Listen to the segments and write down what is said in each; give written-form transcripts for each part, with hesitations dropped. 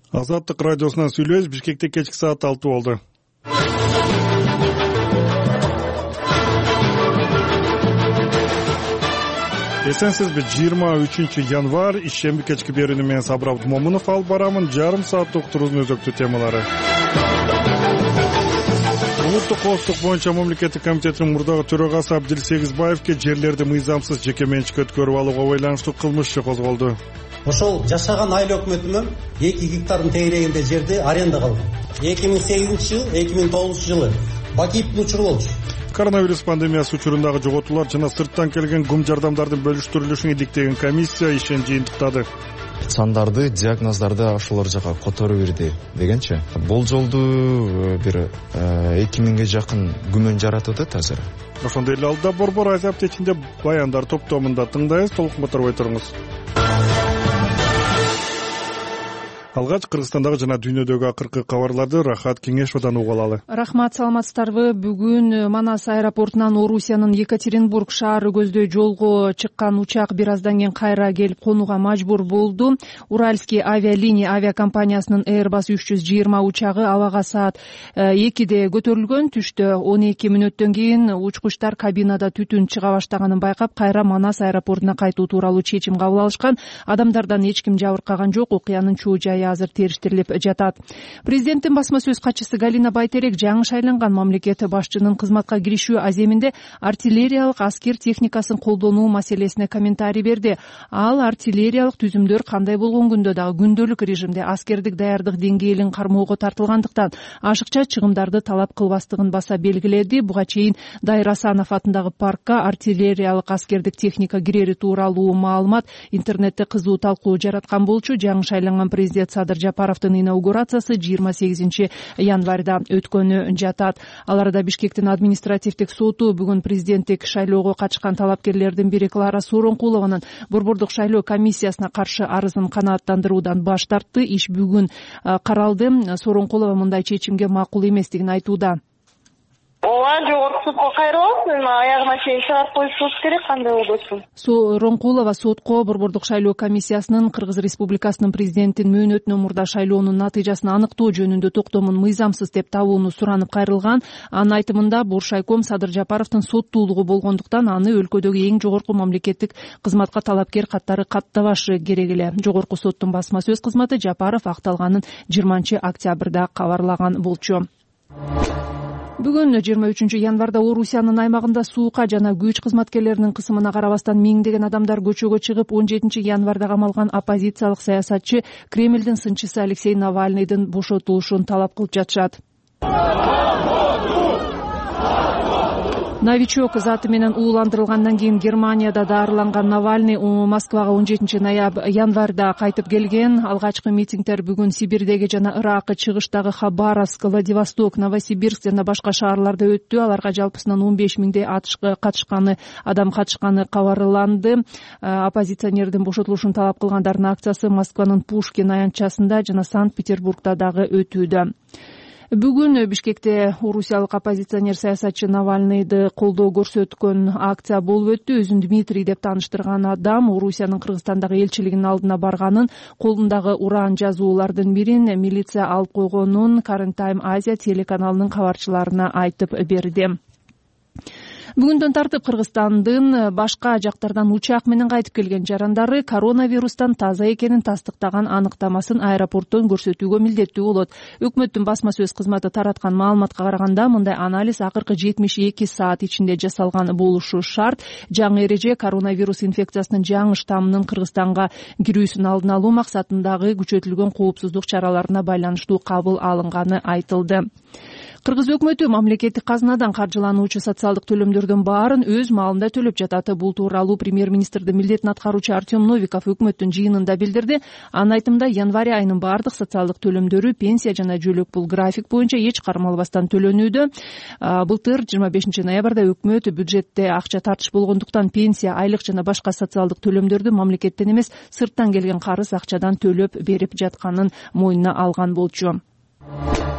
Азаттык радиосунан сүйлөбүз. Бишкекте кечки саат 6 болду. Эсенсизби? 23 январь ишемби кечки берүүнү менен Сабыр Абдумомунов алып барамын. Жарым сааттык уктуруунун өзөктүү темалары. Улуттук коопсуздук боюнча мамлекеттик комитеттин мурдагы төрагасы Абдил Сегизбаевке жерлерди мыйзамсыз жеке менчикке өткөрүп алууга байланыштуу кылмыш иши козголду. Ошол жашаган айыл өкмөтүнөн 2 гектардын тегерегинде жерди аренда калган. 2008-жыл, 2009-жылы Бакиевдин учуру болчу. Коронавирус пандемиясы учурундагы жоготуулар жана сырттан келген гум жардамдардын бөлүштүрүлүшүн иликтеген комиссия ишин жыйынтыктады. Сандарды, диагноздарды ошолор жака которо берди дегенчи. Болжолду бир 2000ге жакын күмөн жаратып атат азыр. Ошондой эле алдыда Борбор Азия аптечинде баяндар топтомунда тыңдайбыз. Толук которбой туруңуз. Алгач Кыргызстандагы жана дүйнөдөгү акыркы кабарларды Рахат Кеңешовдон угуп алалы. Рахмат, саламатсыздарбы? Бүгүн Манас аэропортунан Орусиянын Екатеринбург шаары көздөй жолго чыккан учак бир аздан кийин кайра келип конууга мажбур болду. Уральский авиалиния авиакомпаниясынын Airbus 320 учагы абага саат 2-де көтөрүлгөн. Түштө 12 мүнөттөн кийин учкучтар кабинада түтүн чыга баштаганын байкап, кайра Манас аэропортуна кайтуу тууралуу чечим кабыл алышкан. Адамдардан эч ким жабыркаган жок. Окуянын чоо жайы азыр териштирилип жатат. Президенттин басма сөз катчысы Галина Байтерек жаңы шайланган мамлекет башчынын кызматка киришүү аземинде артиллериялык аскер техникасын колдонуу маселесине комментарий берди. Ал артиллериялык түзүмдөр кандай болгон күндө дагы күндөлүк режимде аскердик даярдык деңгээлин кармоого тартылгандыктан ашыкча чыгымдарды талап кылбастыгын баса белгиледи. Буга чейин Дайыр Асанов атындагы паркка артиллериялык аскердик техника кирери тууралуу маалымат интернетте кызуу талкуу жараткан болчу. Жаңы шайланган президент Садыр Жапаровдун инаугурациясы 28 январда өткөнү жатат. Ал арада Бишкектин административдик соту бүгүн президенттик шайлоого катышкан талапкерлердин бири Клара Сооронкулованын борбордук шайлоо комиссиясына каршы арызын канааттандыруудан баш тартты. Иш бүгүн каралды. Сооронкулова мындай чечимге макул эместигин айтууда. Ооба, жогорку сотко кайрылып, аягына чейин чыгарып коюшубуз керек, кандай болбосун. Сооронкулова сотко борбордук шайлоо комиссиясынын Кыргыз Республикасынын президентин мөөнөтүнөн мурда шайлоонун натыйжасын аныктоо жөнүндө токтомун мыйзамсыз деп табууну суранып кайрылган. Анын айтымында Буршайком Садыр Жапаровдун соттуулугу болгондуктан аны өлкөдөгү эң жогорку мамлекеттик кызматка талапкер катары каттабашы керек эле. Жогорку соттун басма сөз кызматы Жапаров акталганын 20-октябрда кабарлаган болчу. Бүгүн 23 январда Орусиянын аймагында суука жана күч кызматкерлеринин кысымына карабастан миңдеген адамдар көчөгө чыгып, 17 январда камалган оппозициялык саясатчы Кремлдин сынчысы Алексей Навальныйдын бошотулушун талап кылып жатышат. Новичок заты менен ууландырылгандан кийин Германияда даарыланган Навальный Москвага 17 январда кайтып келген. Алгачкы митингдер бүгүн Сибирдеги жана Ирак чыгыштагы Хабаровск, Владивосток, Новосибирск жана башка шаарларда өттү. Аларга жалпысынан 15 миңдей адам катышканы кабарланды. Оппозиционердин бошотулушун талап кылгандардын акциясы Москванын Пушкин аянтчасында жана Санкт-Петербургда дагы өтүүдө. Бүгүн Бишкекте орусиялык оппозиционер саясатчы Навальныйды колдоо көрсөткөн акция болуп өттү. Өзүн Дмитрий деп тааныштырган адам Орусиянын Кыргызстандагы элчилигинин алдына барганын, колундагы уран жазуулардын бирин милиция алып койгонун Current Time Asia телеканалынын кабарчыларына айтып берди. Бүгүндөн тартып Кыргызстандын башка жактардан учак менен кайтып келген жарандары коронавирустан таза экенин тастыктаган аныктамасын аэропорттон көрсөтүүгө милдеттүү болот. Өкмөттүн басма сөз кызматы тараткан маалыматка караганда, мындай анализ акыркы 72 саат ичинде жасалган болушу шарт. Жаңы эреже коронавирус инфекциясынын жаңы штаммынын Кыргызстанга кирүүсүн алдын алуу максатындагы күчөтүлгөн коопсуздук чараларына байланыштуу кабыл алынганы айтылды. Кыргыз өкмөтү мамлекеттик казынадан каржылануучу социалдык төлөмдөрдүн баарын өз маалында төлөп жатат. Бул тууралуу премьер-министрдин милдетин аткаруучу Артем Новиков өкмөттүн жыйынында билдирди. Анын айтымында, январь айынын бардык социалдык төлөмдөрү пенсия жана жөлөк бул график боюнча эч кармалбастан төлөнүүдө. Былтыр 25 ноябрда өкмөт бюджетте акча тартыш болгондуктан пенсия, айлык жана башка социалдык төлөмдөрдү мамлекеттен эмес, сырттан келген карыз акчадан төлөп берип жатканын мойнуна алган болчу.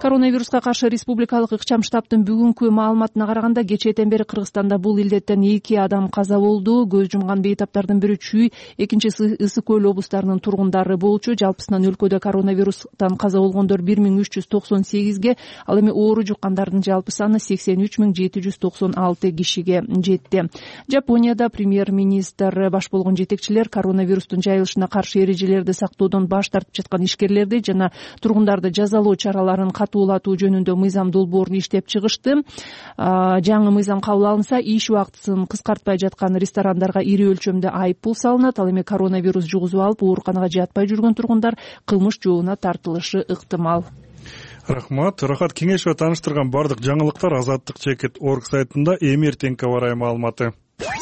Коронавируска каршы республикалык ыкчам штабтын бүгүнкү маалыматына караганда кечээден бери Кыргызстанда бул илдеттен 2 адам каза болду. Көз жумган бейтаптардын бири Чүй, экинчиси Ысык Көл облустарынын тургундары болчу. Жалпысынан өлкөдө коронавирустан каза болгондор 1398ге, ал эми оору жуккандардын жалпы саны 83796 кишиге жетти. Жапонияда премьер-министр баш болгон жетекчилер коронавирустун жайылышына каршы эрежелерди сактоодон баш тартып жаткан ишкерлерди жана тургундарды жазалоо чараларын катуулатуу жөнүндө мыйзам долбоорун иштеп чыгышты. Жаңы мыйзам кабыл алынса, иш убактысын кыскартпай жаткан ресторандарга ири өлчөмдө айып пул салынат. Ал эми коронавирус жугузуп алып, ооруканага жатпай жүргөн тургундар кылмыш жообуна тартылышы ыктымал. Рахмат. Рахат Кеңешова тааныштырган бардык жаңылыктар Азаттык.org сайтында эми эртеңки аба ырайы маалыматы.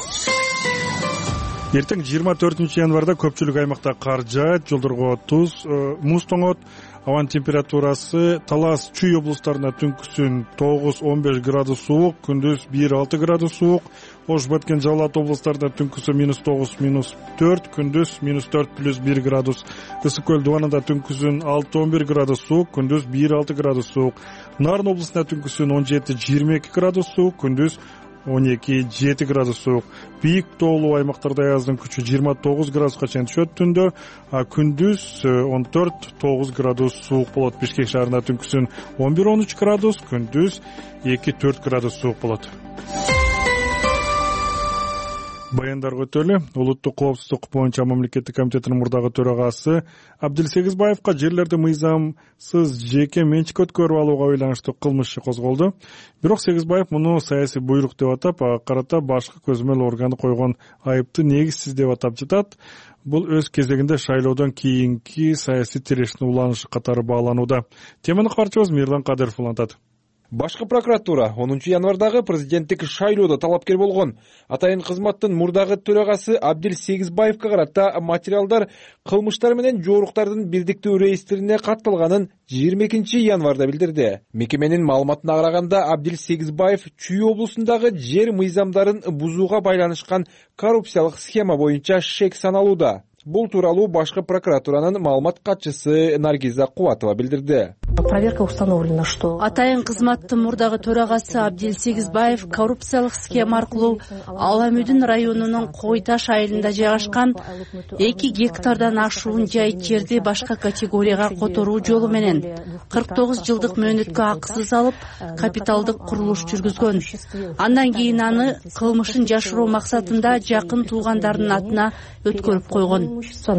Эртең 24 январда көпчүлүк аймакта кар жаат, жолдорго муз тоңот. Аван температурасы Талас, Чүй облустарында түнкүсүн 9-15 градус суук, күндүз 1-6 градус суук. Ош, Баткен, Жалал ат облустарында түнкүсү -9, -4, күндүз -4+1 градус. Ысык Көл дубанында түнкүсүн 6-11 градус суук, күндүз 1-6 градус суук. Нарын облусунда түнкүсүн 17-22 градус суук, күндүз 12-7 градус суук. Бийик тоолуу аймактарда аяздын күчү 29 градуска чейин түшөт түндө, күндүз 14-9 градус суук болот. Бишкек шаарында түнкүсүн 11-13 градус, күндүз 2-4 градус суук болот. Баяндарга өтөлү. Улуттук коопсуздук боюнча мамлекеттик комитетинин мурдагы төрагасы Абдилсегизбаевка жерлерди мыйзамсыз жеке менчик өткөрүп алууга байланыштуу кылмыш козголду. Бирок Сегизбаев муну саясий буйрук деп атап, ага карата башкы көзөмөл органы койгон айыпты негизсиз деп атап жатат. Бул өз кезегинде шайлоодон кийинки саясий тирештин уланышы катары бааланууда. Теманы кабарчыбыз Мирлан Кадыров улантат. Башкы прокуратура 10 январдагы президенттик шайлоодо талапкер болгон атайын кызматтын мурдагы төрагасы Абдилсегизбаевка карата материалдар кылмыштар менен жооруктардын бирдиктүү реестрине катталганын 22 январда билдирди. Мекеменин маалыматына караганда Абдилсегизбаев Чүй облусундагы жер мыйзамдарын бузууга байланышкан коррупциялык схема боюнча шек саналууда. Бул тууралуу башкы прокуратуранын маалымат катчысы Наргиза Кубатова билдирди. Проверка установлена, что атайын кызматтын мурдагы төрагасы Абдилсегизбаев коррупциялык схема аркылуу Аламүдүн районунун Койташ айылында жайгашкан 2 гектардан ашуун жайыт жерди башка категорияга которуу жолу менен 49 жылдык мөөнөткө акысыз алып, капиталдык курулуш жүргүзгөн. Андан кийин аны кылмышын жашыруу максатында жакын туугандарынын атына өткөрүп койгон.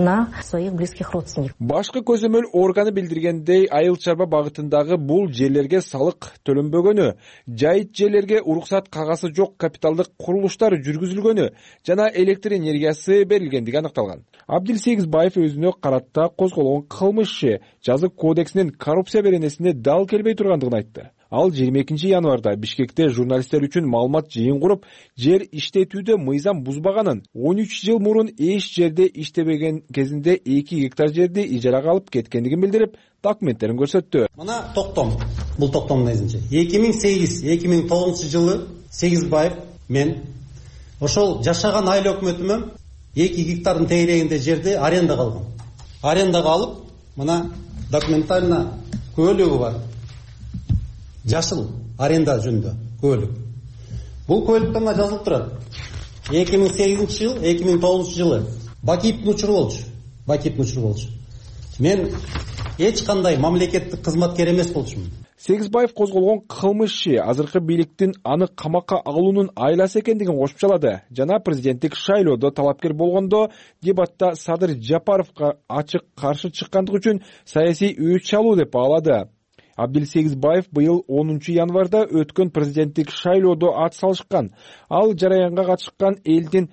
Башкы көзөмөл органы билдиргендей, айыл чарба багытындагы бул жерлерге салык төлөнбөгөнү, жайыт жерлерге уруксат кагазы жок капиталдык курулуштар жүргүзүлгөнү жана электр энергиясы берилгендиги аныкталган. Абдилсегизбаев өзүнө карата козголгон кылмыш жазык кодексинин коррупция беренесине дал келбей тургандыгын айтты. Ал 22 январда Бишкекте журналисттер үчүн маалымат жыйын куруп, жер иштетүүдө мыйзам бузбаганын, 13 жыл мурун эч жерде иштебеген кезинде 2 гектар жерди ижарага алып кеткендигин билдирип, документтерин көрсөттү. Мына токтом, бул токтомдун изинче 2008-2009 жылы Сегизбаев мен ошол жашаган айыл өкмөтүмөн 2 гектардын тегерегинде жерди арендага алгам. Арендага алып, мына документально көлүгү бар. Жашыл аренда жөнүндө көлүк. Бул көлүктө мына жазылып турат. 2008 жыл, 2009 жылы Бакиевдин учуру болчу. Мен эч кандай мамлекеттик кызматкер эмес болчумун. Сегизбаев козголгон кылмыш азыркы бийликтин аны камакка алуунун айласы экендигин кошуп чалады. Жана президенттик шайлоодо талапкер болгондо дебатта Садыр Жапаровго ачык каршы чыккандыгы үчүн саясий өч чалуу деп баалады. Абдилсегизбаев быйыл 10 январда өткөн президенттик шайлоодо ат салышкан. Ал жараянга катышкан элдин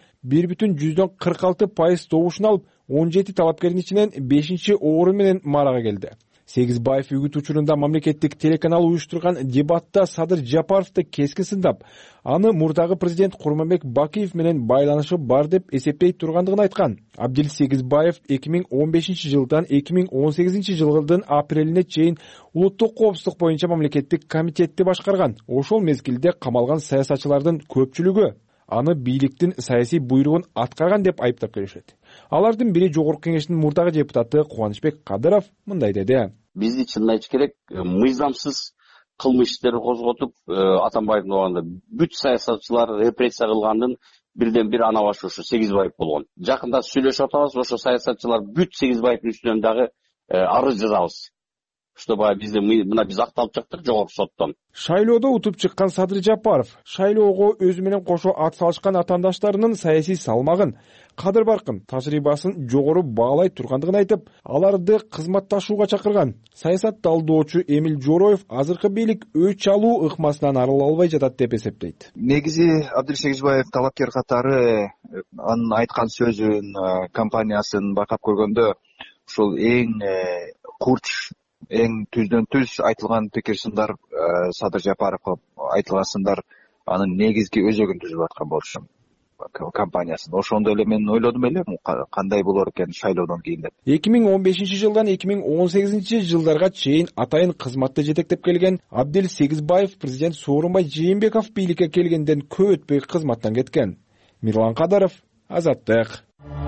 1,46% добушун алып, 17 талапкердин ичинен 5-орун менен марага келди. Сегизбаев үгүт учурунда мамлекеттик телеканал уюштурган дебатта Садыр Жапаровду кескин сындап, аны мурдагы президент Курманбек Бакиев менен байланышы бар деп эсептей тургандыгын айткан. Абдилсегизбаев 2015 жылдан 2018 жылдын апрелине чейин улуттук коопсуздук боюнча мамлекеттик комитетти башкарган. Ошол мезгилде камалган саясатчылардын көпчүлүгү аны бийликтин саясий буйругун аткарган деп айыптап келишет. Алардын бири Жогорку Кеңештин мурдагы депутаты Кубанычбек Кадыров мындай деди. Бизди чынын айтыш керек, мыйзамсыз кылмыш иштери козготуп, Атамбаевдин убагында бүт саясатчылар репрессия кылгандын бирден бир анабашы ушу Сегизбаев болгон. Жакында сүйлөшүп атабыз, ошо саясатчылар бүт Сегизбаевдин үстүнөн дагы арыз жазабыз. Чтобы бизди мына биз акталып чыктык жогорку соттон. Шайлоодо утуп чыккан Садыр Жапаров шайлоого өзү менен кошо ат салышкан атаандаштарынын саясий салмагын, кадыр баркын, тажрыйбасын жогору баалай тургандыгын айтып, аларды кызматташууга чакырган. Саясат талдоочу Эмил Жороев азыркы бийлик өч алуу ыкмасынан арыла албай жатат деп эсептейт. Негизи Абдил Сегизбаев талапкер катары анын айткан сөзүн, компаниясын байкап көргөндө ушул эң курч, эң түздөн түз айтылган пикир сындар, Садыр Жапаровго айтылган сындар анын негизги өзөгүн түзүп аткан болчу компаниясын. Ошондо эле мен ойлодум эле кандай болор экен шайлоодон кийин деп. 2015-жылдан 2018-жылдарга чейин атайын кызматты жетектеп келген Абдил Сегизбаев президент Сооронбай Жээнбеков бийликке келгенден көп өтпөй кызматтан кеткен. Мирлан Кадаров, Азаттык.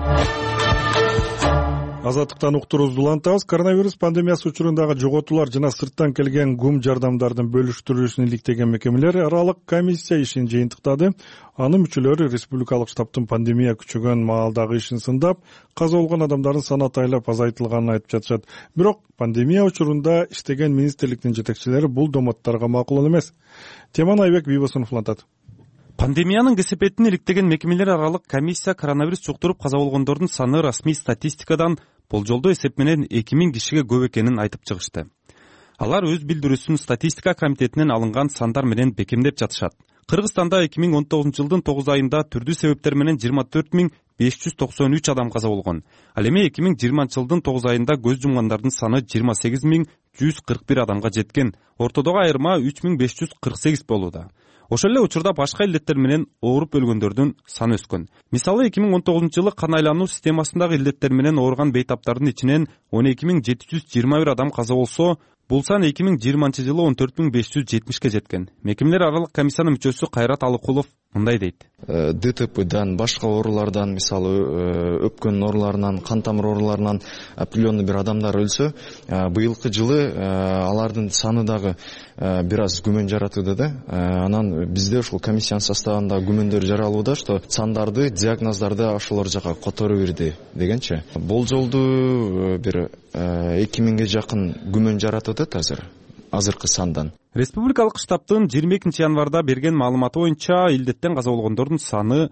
Азаттыктан уктуруубузду улантабыз. Коронавирус пандемиясы учурундагы жоготуулар жана сырттан келген гум жардамдардын бөлүштүрүлүшүн иликтеген мекемелер аралык комиссия ишин жыйынтыктады. Анын мүчөлөрү республикалык штабтын пандемия күчөгөн маалдагы ишин сындап, каза болгон адамдардын саны атайлап азайтылганын айтып жатышат. Бирок пандемия учурунда иштеген министрликтин жетекчилери бул домотторго макул эмес. Теманы Айбек Бийбосунов улантат. Пандемиянын кесепетин иликтеген мекемелер аралык комиссия коронавирус жуктуруп каза болгондордун саны расмий статистикадан болжолдуу эсеп менен 2000 кишиге көп экенин айтып чыгышты. Алар өз билдирүүсүн статистика комитетинен алынган сандар менен бекемдеп жатышат. Кыргызстанда 2019-жылдын 9 айында түрдүү себептер менен 24593 адам каза болгон. Ал эми 2020-жылдын 9 айында көз жумгандардын саны 28141 адамга жеткен. Ортодогу айырма 3548 болууда. Ошол эле учурда башка илдеттер менен ооруп өлгөндөрдүн саны өскөн. Мисалы 2019-жылы кан айлануу системасындагы илдеттер менен ооруган бейтаптардын ичинен 12721 адам каза болсо, бул сан 2020-жылы 14570ке жеткен. Мекемелер аралык комиссиянын мүчөсү Кайрат Алыкулов мындай дейт. ДТПдан, башка оорулардан, мисалы өпкөн ооруларынан, кан тамыр ооруларынан определенный бир адамдар өлсө, быйылкы жылы алардын саны дагы бир аз күмөн жаратууда да. Анан бизде ушул комиссиянын составында күмөндөр жаралууда, что сандарды, диагноздарды ошолор жака которо берди дегенчи. Болжолду бир 2000ге жакын күмөн жаратууда азыркы сандан. Республикалык штабтын 22 январда берген маалыматы боюнча илдеттен каза болгондордун саны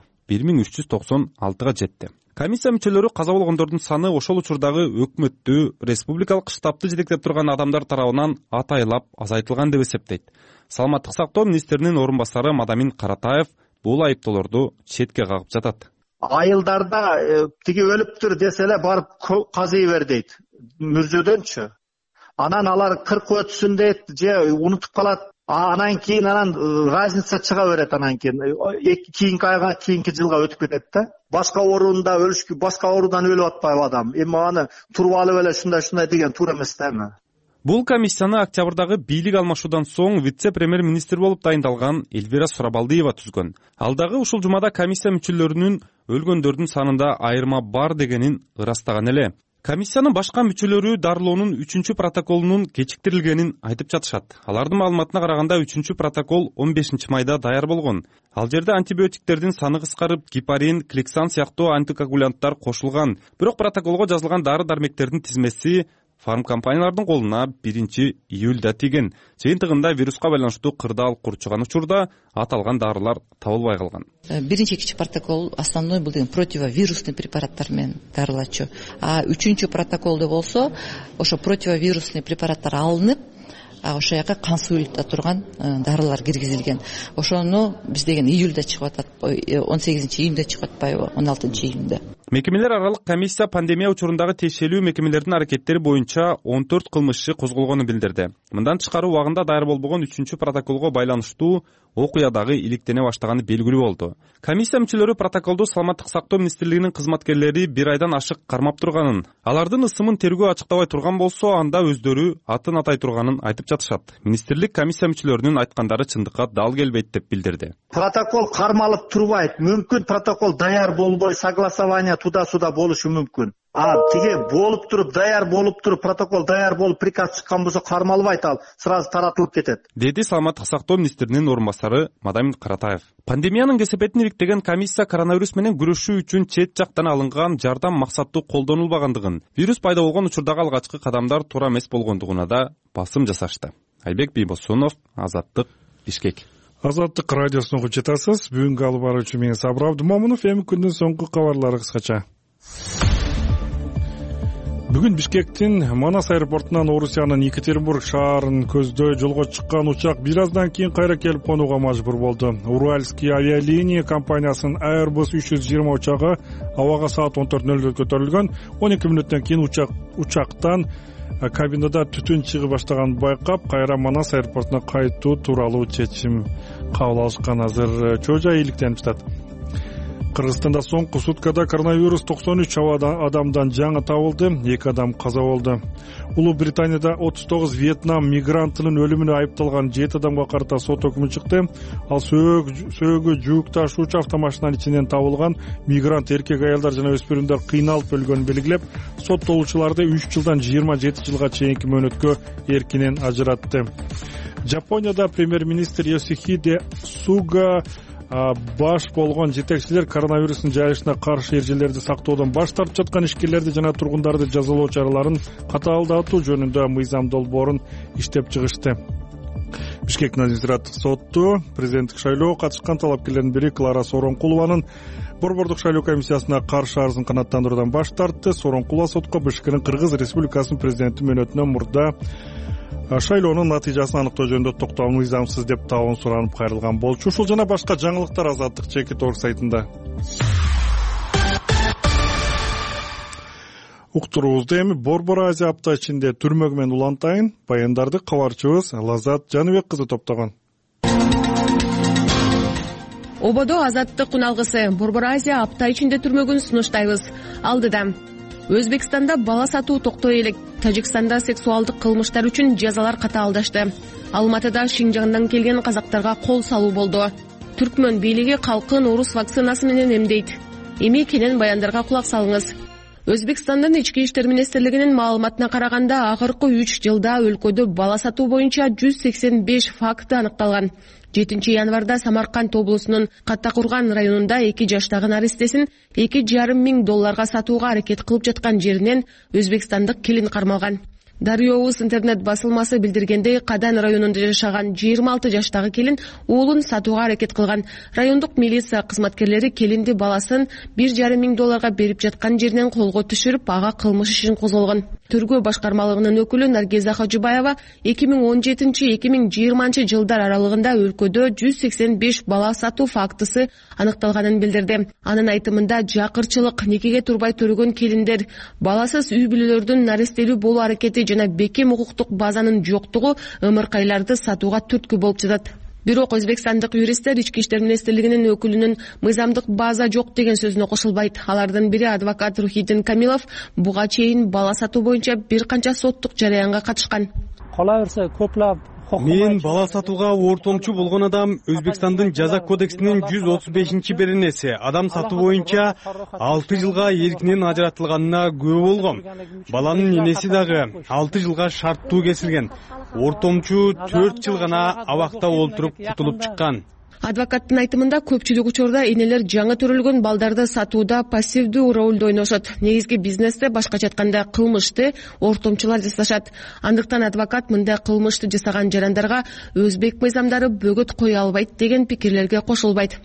1396га жетти. Комиссия мүчөлөрү каза болгондордун саны ошол учурдагы өкмөттү, республикалык штабты жетектеп турган адамдар тарабынан атайлап азайтылган деп эсептейт. Саламаттык сактоо министринин орун басары Мадамин Каратаев бул айыптоолорду четке кагып жатат. Айылдарда тиги өлүптүр десе эле барып казый бер дейт. Мүрзөдөнчү. Анан алар 40 өтсүн дейт, же унутуп калат. Анан кийин разница чыга берет, анан кийинки айга, кийинки жылга өтүп кетет да. Башка оорунда өлүшкү, башка оорудан өлүп атпайбы адам. Эми аны туруп алып эле шундай деген туура эмес да эми. Бул комиссияны октябрдагы бийлик алмашуудан соң вице-премьер-министр болуп дайындалган Эльвира Сурабалдиева түзгөн. Ал дагы ушул жумада комиссия мүчөлөрүнүн өлгөндөрдүн санында айырма бар дегенин ырастаган эле. Комиссиянын башка мүчөлөрү дарылоонун 3-чү протоколунун кечиктирилгенин айтып жатышат. Алардын маалыматына караганда 3-чү протокол 15 майда даяр болгон. Ал жерде антибиотиктердин саны кыскарып, гепарин, кликсан сыяктуу антикоагулянттар кошулган. Бирок протоколго жазылган дары-дармектердин тизмеси фармкомпаниялардын колуна 1-июлда тийген. Жыйынтыгында вируска байланыштуу кырдаал курчуган учурда аталган дарылар табылбай калган. Биринчи экинчи протокол основной бул деген противовирусный препараттар менен дарылачу. А 3-чү протоколдо болсо ошо противовирусный препараттар алынып, ошол жака консультта турган дарылар киргизилген. Ошону биз деген июлда чыгып атат, 18-июнда чыгып атпайбы, 16-июнда. Мекемелер аралык комиссия пандемия учурундагы тиешелүү мекемелердин аракеттери боюнча 14 кылмыш иши козголгонун билдирди. Мындан тышкары убагында даяр болбогон 3-чү протоколго байланыштуу окуя дагы иликтене баштаганы белгилүү болду. Комиссия мүчөлөрү протоколду саламаттык сактоо министрлигинин кызматкерлери бир айдан ашык кармап турганын, алардын ысымын тергөө ачыктабай турган болсо, анда өздөрү атын атай турганын айтып жатышат. Министрлик комиссия мүчөлөрүнүн айткандары чындыкка дал келбейт деп билдирди. Протокол кармалып турбайт. Мүмкүн протокол даяр болбой, согласование туда-сюда болушу мүмкүн. Тиги болуп туруп, даяр болуп туруп, протокол даяр болуп, приказ чыккан болсо кармалбайт, ал сразу таратылып кетет. Деди саламаттык сактоо министринин орун басары Мадамин Каратаев. Пандемиянын кесепетин ириктеген комиссия коронавирус менен күрөшүү үчүн чет жактан алынган жардам максаттуу колдонулбагандыгын, вирус пайда болгон учурдагы алгачкы кадамдар туура эмес болгондугуна да басым жасашты. Айбек Бийбосунов, Азаттык, Бишкек. Азаттык радиосуна угуп жатасыз. Бүгүнкү алып баруучу мен Сабыр Абдымомунов. Эми күндүн соңку кабарлары кыскача. Бүгүн Бишкектин Манас аэропортунан Орусиянын Екатеринбург шаарын көздөй жолго чыккан учак бир аздан кийин кайра келип конууга мажбур болду. Уральский авиалиния компаниясынын Airbus 320 учагы абага саат 14:00 көтөрүлгөн. 12 мүнөттөн кийин учактан кабинада түтүн чыгып баштаганын байкап, кайра Манас аэропортуна кайтуу тууралуу чечим кабыл алышкан. Азыр чоо жай ийгиликтенип жатат. Кыргызстанда соңку суткада коронавирус 93 адамдан жаңы табылды, 2 адам каза болду. Улуу Британияда 39 Вьетнам мигрантынын өлүмүнө айыпталган 7 адамга карата сот өкүмү чыкты. Ал сөөгү жүк ташуучу автомашинанын ичинен табылган мигрант эркек аялдар жана өспүрүмдөр кыйналып өлгөнүн белгилеп, соттолуучуларды 3 жылдан 27 жылга чейинки мөөнөткө эркинен ажыратты. Жапонияда премьер-министр Йосихиде Суга баш болгон жетекчилер коронавирустун жайылышына каршы эрежелерди сактоодон баш тартып жаткан ишкерлерди жана тургундарды жазалоо чараларын катаалдатуу жөнүндө мыйзам долбоорун иштеп чыгышты. Бишкектин административдик соту президенттик шайлоого катышкан талапкерлердин бири Клара Сооронкулованын борбордук шайлоо комиссиясына каршы арызын канааттандыруудан баш тартты. Сооронкулова сотко Бишкектин Кыргыз Республикасынын президенти мөөнөтүнөн мурда шайлоонун натыйжасын аныктоо жөнүндө токтоо мыйзамсыз деп табуун суранып кайрылган болчу. Ушул жана башка жаңылыктар Азаттык Чекит.org сайтында. Уктуруубузду эми Борбор Азия апта ичинде түрмөгү менен улантайын. Баяндарды кабарчыбыз Лазат Жаныбек кызы топтогон. Ободо Азаттык куналгысы Борбор Азия апта ичинде түрмөгүн сунуштайбыз. Алдыда Өзбекстанда бала сатуу токтой элек. Тажикстанда сексуалдык кылмыштар үчүн жазалар катаалдашты. Алматыда Шинжаңдан келген казактарга кол салуу болду. Түркмөн бийлиги калкын орус вакцинасы менен эмдейт. Эми кенен баяндарга кулак салыңыз. Өзбекстандын ички иштер министрлигинин маалыматына караганда, акыркы 3 жылда өлкөдө бала сатуу боюнча 185 факты аныкталган. 7 январда Самарканд облусунун Каттакурган районунда 2 жаштагы наристесин $2,500 сатууга аракет кылып жаткан жеринен өзбекстандык келин кармалган. Дарыёбуз интернет басылмасы билдиргендей, Кадан районунда жашаган 26 жаштагы келин уулун сатууга аракет кылган. Райондук милиция кызматкерлери келинди баласын $1,500 берип жаткан жеринен колго түшүрүп, ага кылмыш ишин козголгон. Тергөө башкармалыгынын өкүлү Наргиза Хажыбаева 2017-2020 жылдар аралыгында өлкөдө 185 бала сатуу фактысы аныкталганын билдирди. Анын айтымында жакырчылык, никеге турбай төрөгөн келиндер, баласыз үй бүлөлөрдүн наристелүү болуу аракети жана бекем укуктук базанын жоктугу ымыркайларды сатууга түрткү болуп жатат. Бирок өзбекстандык юристтер ички иштер министрлигинин өкүлүнүн мыйзамдык база жок деген сөзүнө кошулбайт. Алардын бири адвокат Рухиддин Камилов буга чейин бала сатуу боюнча бир канча соттук жараянга катышкан. Кала берсе көплөп Мен бала сатууга ортомчу болгон адам Өзбекстандын жаза кодексинин 135-беренеси адам сатуу боюнча 6 жылга эркинен ажыратылганына күбө болгом. Баланын энеси дагы 6 жылга шарттуу кесилген. Ортомчу 4 жыл гана абакта олтуруп кутулуп чыккан. Адвокаттын айтымында көпчүлүк учурда энелер жаңы төрөлгөн балдарды сатууда пассивдүү ролду ойношот. Негизги бизнесте башкача айтканда кылмышты ортомчулар жасашат. Андыктан адвокат мындай кылмышты жасаган жарандарга өзбек мыйзамдары бөгөт кое албайт деген пикирлерге кошулбайт.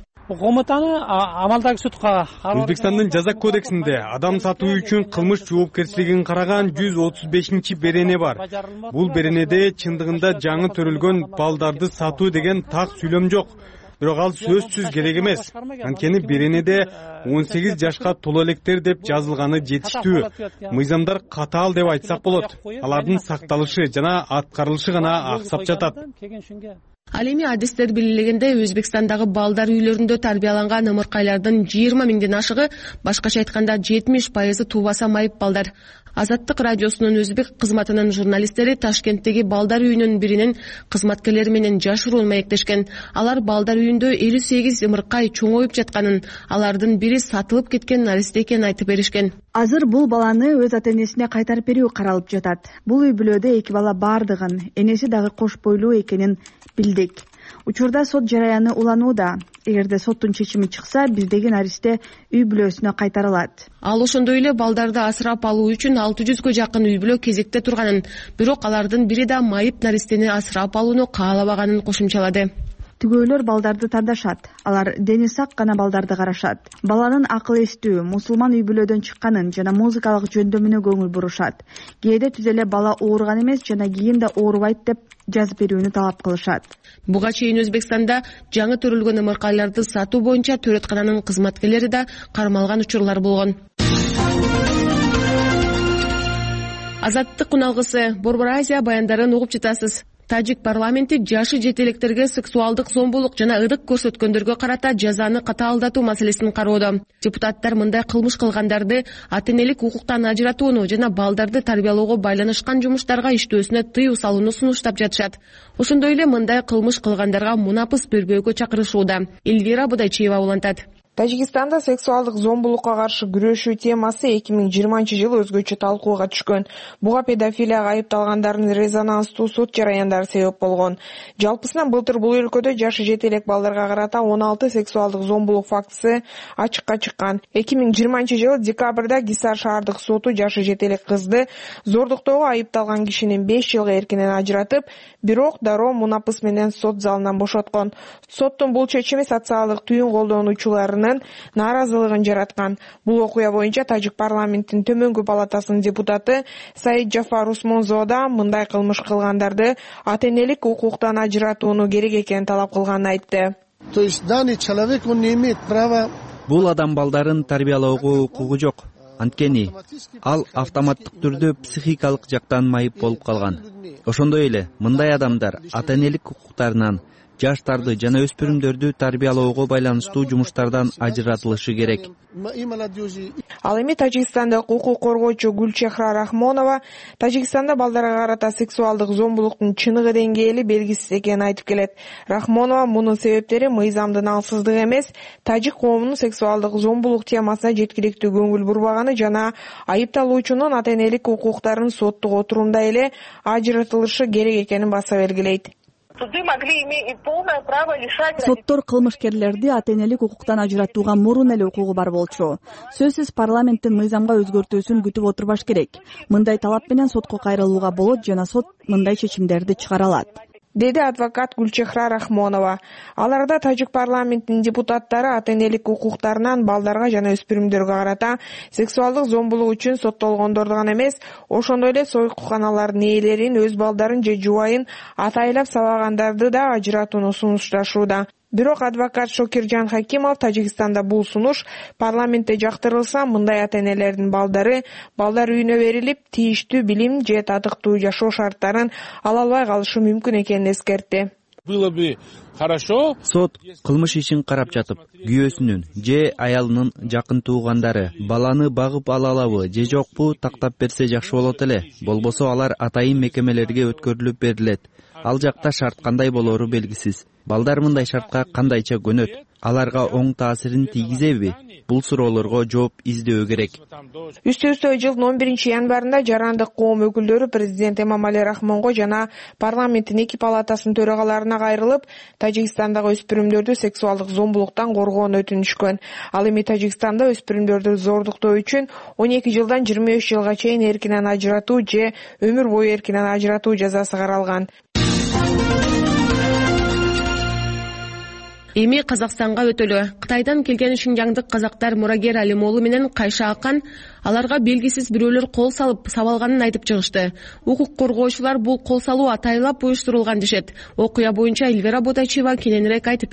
Өзбекстандын жаза кодексинде адам сатуу үчүн кылмыш жоопкерчилигин караган 135-берене бар. Бул беренеде чындыгында жаңы төрөлгөн балдарды сатуу деген так сүйлөм жок. Бирок ал сөзсүз керек эмес. Анткени беренеде 18 жашка толо электер деп жазылганы жетиштүү. Мыйзамдар катаал деп айтсак болот. Алардын сакталышы жана аткарылышы гана аксап жатат. Ал эми адистер белгилегендей, Өзбекстандагы балдар үйлөрүндө тарбияланган ымыркайлардын 20 миңден ашыгы, башкача айтканда 70% туубаса майып балдар. Азаттык радиосунун өзбек кызматынын журналисттери Ташкенттеги балдар үйүнүн биринин кызматкерлери менен жашыруун маектешкен. Алар балдар үйүндө 58 ымыркай чоңоюп жатканын, алардын бири сатылып кеткен наристе экенин айтып беришкен. Азыр бул баланы өз ата-энесине кайтарып берүү каралып жатат. Бул үй бүлөдө 2 бала бардыгын, энеси дагы кош бойлуу экенин билдик. Учурда сот жараяны уланууда. Эгерде соттун чечими чыкса, биздеги наристе үй бүлөсүнө кайтарылат. Ал ошондой эле балдарды асырап алуу үчүн 600гө жакын үй бүлө кезекте турганын, бирок алардын бири да майып наристени асырап алууну каалабаганын кошумчалады. Түгөйлөр балдарды тандашат. Алар дени сак гана балдарды карашат. Баланын акыл эстүү, мусулман үй бүлөдөн чыкканын жана музыкалык жөндөмүнө көңүл бурушат. Кээде түз эле бала ооруган эмес жана кийин да оорубайт деп жазып берүүнү талап кылышат. Буга чейин Өзбекстанда жаңы төрөлгөн ымыркайларды сатуу боюнча төрөткананын кызматкерлери да кармалган учурлар болгон. Азаттык куналгысы Борбор Азия баяндарын угуп жатасыз. Тажик парламенти жашы жетелектерге сексуалдык зомбулук жана ыдык көрсөткөндөргө карата жазаны катаалдатуу маселесин кароодо. Депутаттар мындай кылмыш кылгандарды ата-энелик укуктан ажыратууну жана балдарды тарбиялоого байланышкан жумуштарга иштөөсүнө тыюу салууну сунуштап жатышат. Ошондой эле мындай кылмыш кылгандарга мунапыс бербөөгө чакырышууда. Эльвира Будайчиева улантат. Тажикстанда сексуалдык зомбулукка каршы күрөшүү темасы 2020-жылы өзгөчө талкууга түшкөн. Буга педофилияга айыпталгандардын резонанстуу сот жараяндары себеп болгон. Жалпысынан былтыр бул өлкөдө жашы жетелек балдарга карата 16 сексуалдык зомбулук фактысы ачыкка чыккан. 2020-жылы декабрда Гисар шаардык соту жашы жетелек кызды зордуктоого айыпталган кишинин 5 жылга эркинен ажыратып, бирок дароо мунапыс менен сот залынан бошоткон. Соттун бул чечими социалдык түйүн колдонуучуларын нааразылыгын жараткан. Бул окуя боюнча Тажик парламенттин төмөнкү палатасынын депутаты Саид Джафар Усмонзода мындай кылмыш кылгандарды ата-энелик укуктан ажыратууну керек экенин талап кылганын айтты. Бул адам балдарын тарбиялоого укугу жок. Анткени ал автоматтык түрдө психикалык жактан майып болуп калган. Ошондой эле мындай адамдар ата-энелик укуктарынан жаштарды жана өспүрүмдөрдү тарбиялоого байланыштуу жумуштардан ажыратылышы керек. Ал эми Тажикстандык укук коргоочу Гүлчехра Рахмонова Тажикстанда балдарга карата сексуалдык зомбулуктун чыныгы деңгээли белгисиз экенин айтып келет. Рахмонова мунун себептери мыйзамдын алсыздыгы эмес, тажик коомунун сексуалдык зомбулук темасына жеткиликтүү көңүл бурбаганы жана айыпталуучунун ата-энелик укуктарын соттук отурумда эле ажыратылышы керек экенин баса белгилейт. Соттор кылмышкерлерди ата-энелик укуктан ажыратууга мурун эле укугу бар болчу. Сөзсүз парламенттин мыйзамга өзгөртүүсүн күтүп отурбаш керек. Мындай талап менен сотко кайрылууга болот жана сот мындай чечимдерди чыгара алат, деди адвокат Гүлчехра Рахмонова. Аларда Тажик парламентинин депутаттары ата-энелик укуктарынан балдарга жана өспүрүмдөргө карата сексуалдык зомбулук үчүн соттолгондорду гана эмес, ошондой эле сойкуканалардын ээлерин, өз балдарын же жубайын атайлап сабагандарды да ажыратууну сунушташууда. Бирок адвокат Шокиржан Хакимов Тажикстанда бул сунуш парламентте жактырылса, мындай ата-энелердин балдар үйүнө берилип, тийиштүү билим же татыктуу жашоо шарттарын ала албай калышы мүмкүн экенин эскертти. Сот кылмыш ишин карап жатып, күйөөсүнүн же аялынын жакын туугандары баланы багып ала алабы же жокпу тактап берсе жакшы болот эле. Болбосо алар атайын мекемелерге өткөрүлүп берилет. Ал жакта шарт кандай болору белгисиз. Балдар мындай шартка кандайча көнөт? Аларга оң таасирин тийгизеби? Бул суроолорго жооп издөө керек. Үстө-үстө жылдын 11-январында жарандык коом өкүлдөрү президент Эмомали Рахмонго жана парламенттин 2 палатасынын төрагаларына кайрылып, Тажикстандагы өспүрүмдөрдү сексуалдык зомбулуктан коргоону өтүнүшкөн. Ал эми Тажикстанда өспүрүмдөрдү зордуктоо үчүн 12 жылдан 23 жылга чейин эркинен ажыратуу же өмүр бою эркинен ажыратуу жазасы каралган. Эми Казакстанга өтөлү. Кытайдан келген шинжаңдык казактар Мурагер Алимоолу менен Кайша Акан аларга белгисиз бирөөлөр кол салып сабалганын айтып чыгышты. Укук коргоочулар бул кол салуу атайлап уюштурулган дешет. Окуя боюнча Эльвира Будайчиева кененирээк айтып берет.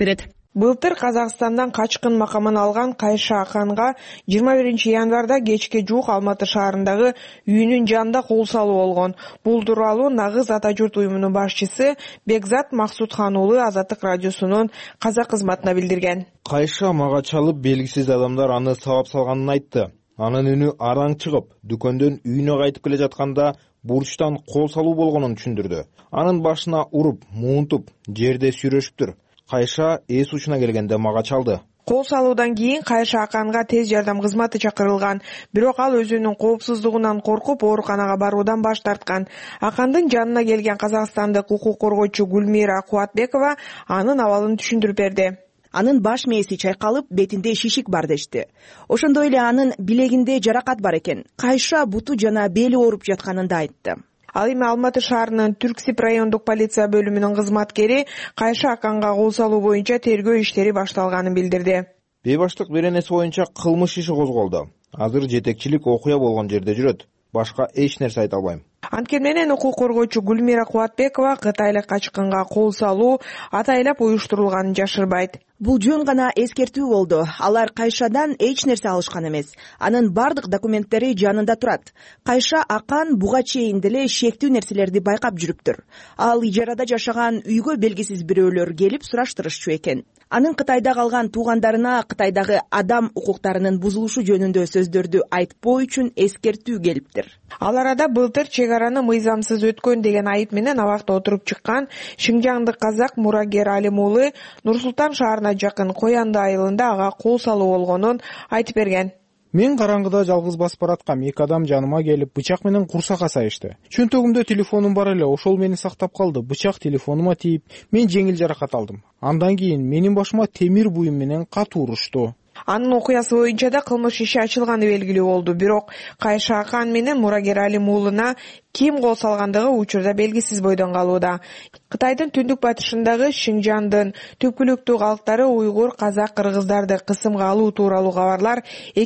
Былтыр Казакстандан качкын макамын алган Кайша Аканга 21 январда кечке жуук Алматы шаарындагы үйүнүн жанында кол салуу болгон. Бул тууралуу Нагыз ата журт уюмунун башчысы Бекзат Максутхан уулу Азаттык радиосунун казак кызматына билдирген. Кайша мага чалып, белгисиз адамдар аны сабап салганын айтты. Анын үнү араң чыгып, дүкөндөн үйүнө кайтып келе жатканда бурчтан кол салуу болгонун түшүндүрдү. Анын башына уруп, муунтуп, жерде сүйрөшүптүр. Кайша эс учуна келгенде мага чалды. Кол салуудан кийин Кайша Аканга тез жардам кызматы чакырылган. Бирок ал өзүнүн коопсуздугунан коркуп ооруканага баруудан баш тарткан. Акандын жанына келген казакстандык укук коргоочу Гүлмира Кубатбекова анын абалын түшүндүрүп берди. Анын баш мээси чайкалып, бетинде шишик бар дешти. Ошондой эле анын билегинде жаракат бар экен. Кайша буту жана бели ооруп жатканын да айтты. Ал эми Алматы шаарынын Түрксип райондук полиция бөлүмүнүн кызматкери Кайша Аканга кол салуу боюнча тергөө иштери башталганын билдирди. Бейбаштык беренеси боюнча кылмыш иши козголду. Азыр жетекчилик окуя болгон жерде жүрөт. Башка эч нерсе айта албайм. Анткени менен укук коргоочу Гүлмира Кубатбекова кытайлык качкынга кол салуу атайлап уюштурулганын жашырбайт. Бул жөн гана эскертүү болду. Алар Кайшадан эч нерсе алышкан эмес. Анын бардык документтери жанында турат. Кайша Акан буга чейин деле шектүү нерселерди байкап жүрүптүр. Ал ижарада жашаган үйгө белгисиз бирөөлөр келип сураштырышчу экен. Анын Кытайда калган туугандарына Кытайдагы адам укуктарынын бузулушу жөнүндө сөздөрдү айтпоо үчүн эскертүү келиптир. Ал арада былтыр чегараны мыйзамсыз өткөн деген айып менен абакта отуруп чыккан Шыңжаңдык казак Мурагер Алим уулу Нур-Султан шаарына жакын Коянды айылында ага кол салуу болгонун айтып берген. Мен караңгыда жалгыз басып бараткам, эки адам жаныма келип бычак менен курсакка сайышты. Чөнтөгүмдө телефонум бар эле, ошол мени сактап калды. Бычак телефонума тийип, мен жеңил жаракат алдым. Андан кийин менин башыма темир буюм менен катуу урушту. Анын окуясы боюнча да кылмыш иши ачылганы белгилүү болду. Бирок Кайша Акан менен Мурагер Алим уулуна ким кол салгандыгы учурда белгисиз бойдон калууда. Кытайдын түндүк батышындагы Шыңжаңдын түпкүлүктүү калктары уйгур, казак, кыргыздарды кысымга алуу тууралуу кабарлар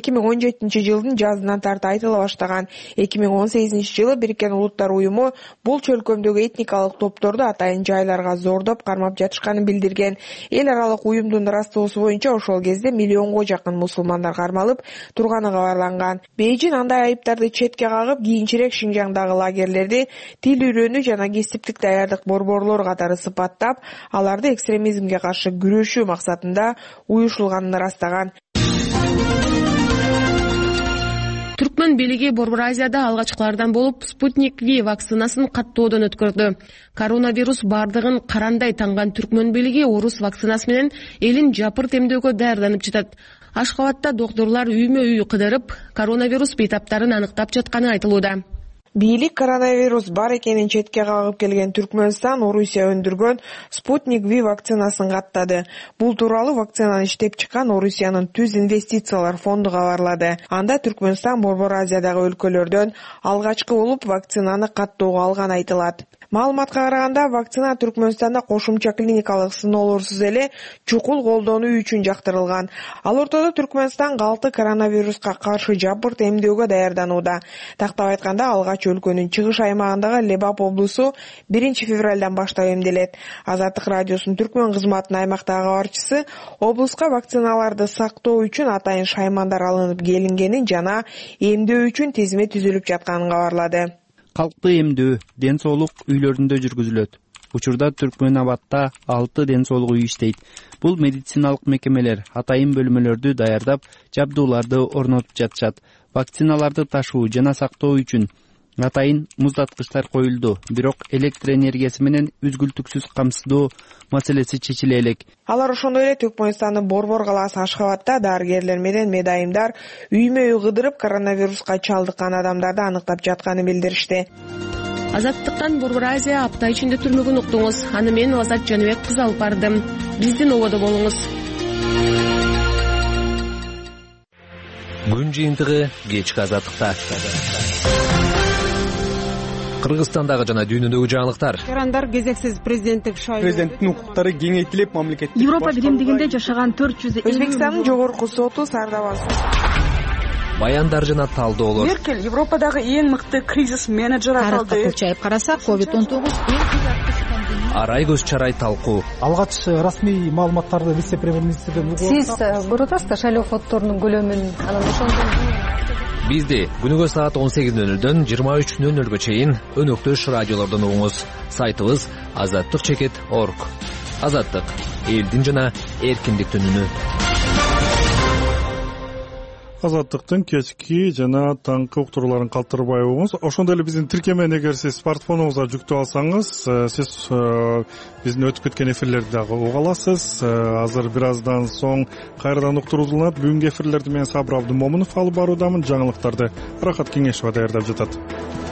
2017 жылдын жазынан тарта айтыла баштаган. 2018 жылы Бириккен Улуттар уюму бул чөлкөмдөгү этникалык топторду атайын жайларга зордоп кармап жатышканын билдирген. Эл аралык уюмдун ырастоосу боюнча ошол кезде миллионго жакын мусулмандар кармалып турганы кабарланган. Бейжин андай айыптарды четке кагып, кийинчерээк Шыңжаңдагы лагерлерди тил үйрөнүү жана кесиптик даярдык борборлор катары сыпаттап, аларды экстремизмге каршы күрөшүү максатында уюшулганын ырастаган. Түркмөн бийлиги Борбор Азияда алгачкылардан болуп Спутник V вакцинасын каттоодон өткөрдү. Коронавирус бардыгын карандай танган Түркмөн бийлиги орус вакцинасы менен элин жапырт эмдөөгө даярданып жатат. Ашкабадта докторлор үймө-үй кыдырып, коронавирус бейтаптарын аныктап жатканы айтылууда. Бийлик коронавирус бар экенин четке кагып келген Түркмөнстан Орусия өндүргөн Спутник V вакцинасын каттады. Бул тууралуу вакцинаны иштеп чыккан Орусиянын Түз инвестициялар фонду кабарлады. Анда Түркмөнстан Борбор Азиядагы өлкөлөрдөн алгачкы болуп вакцинаны каттоого алган айтылат. Маалыматка караганда, вакцина Түркмөнстанда кошумча клиникалык сыноолорсуз эле чукул колдонуу үчүн жактырылган. Ал ортодо Түркмөнстан калты коронавируска каршы жапырт эмдөөгө даярданууда. Тактап айтканда, алгач өлкөнүн чыгыш аймагындагы Лебап облусу 1 февралдан баштап эмделет. Азаттык радиосунун Түркмөн кызматынын аймактагы кабарчысы облуска вакциналарды сактоо үчүн атайын шаймандар алынып келингенин жана эмдөө үчүн тизме түзүлүп жатканын кабарлады. Калкты эмдөө ден соолук үйлөрүндө жүргүзүлөт. Учурда Түркмөн абадта 6 ден соолук үй иштейт. Бул медициналык мекемелер атайын бөлмөлөрдү даярдап, жабдууларды орнотуп жатышат. Вакциналарды ташуу жана сактоо үчүн атайын муздаткычтар коюлду. Бирок электр энергиясы менен үзгүлтүксүз камсыздоо маселеси чечиле элек. Алар ошондой эле Түркмөнстандын Борбор калаасы Ашхабадта дарыгерлер менен медайымдар үймө-үй кыдырып коронавируска чалдыккан адамдарды аныктап жатканын билдиришти. Азаттыктан Борбор Азия апта ичинде түрмөгүн уктуңуз. Аны мен Азат Жаныбек кызы алып бардым. Биздин ободо болуңуз. Күн жыйынтыгы кечки Азаттыкта. Кыргызстандагы жана дүйнөдөгү жаңылыктар. Жарандар кезексиз президенттик шайлоо. Президенттин укуктары кеңейтилип, мамлекеттик Европа биримдигинде жашаган 400 Өзбекстандын жогорку соту Сардабасы. Баяндар жана талдоолор. Меркель Европадагы эң мыкты кризис менеджер аталды. Тарыхка курчайып карасак, COVID-19 эң көп арай көз чарай талкуу. Алгач расмий маалыматтарды вице премьер-министрден угуп сиз көрүп атасызбы шайлоо фонддорунун көлөмүн анан ошондон Бизди күнүгө саат 18:00дөн 23:00га чейин өнөктөш радиолордон угуңуз. Сайтыбыз azattik.org. Азаттык — элдин жана эркиндиктин үнү. Азаттыктын кечки жана таңкы уктурууларын калтырбай угуңуз. Ошондой эле биздин тиркемени эгер сиз смартфонуңузга жүктөп алсаңыз, сиз биздин өтүп кеткен эфирлерди дагы уга аласыз. Азыр бир аздан соң кайрадан уктурууланат. Бүгүнкү эфирлерди мен Сабыр Абдымомунов алып баруудамын. Жаңылыктарды Рахат Кеңешова даярдап жатат.